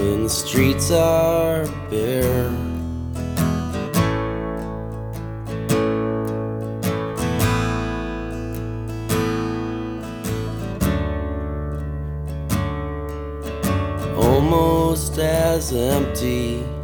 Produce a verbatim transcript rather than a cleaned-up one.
when the streets are bare. Almost as empty